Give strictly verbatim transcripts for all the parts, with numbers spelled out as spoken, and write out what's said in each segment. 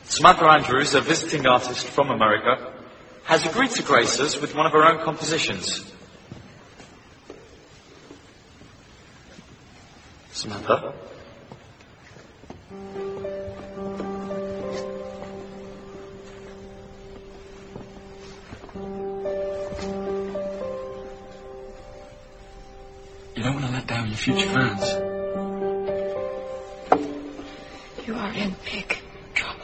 Samantha Andrews, a visiting artist from America, has agreed to grace us with one of her own compositions. Samantha? You don't want to let down your future fans. You are in big trouble.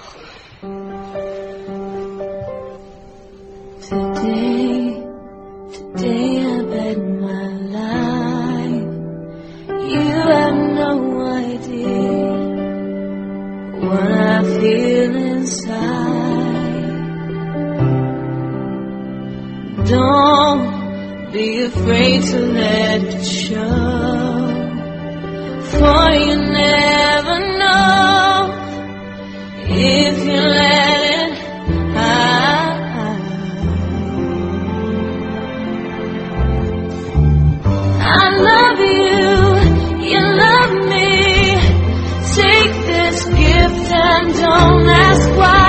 Today, today I bet my life. You have no idea what I feel inside. Don't be afraid to let it show, for you never know if you let it hide. I love you, you love me. Take this gift and don't ask why.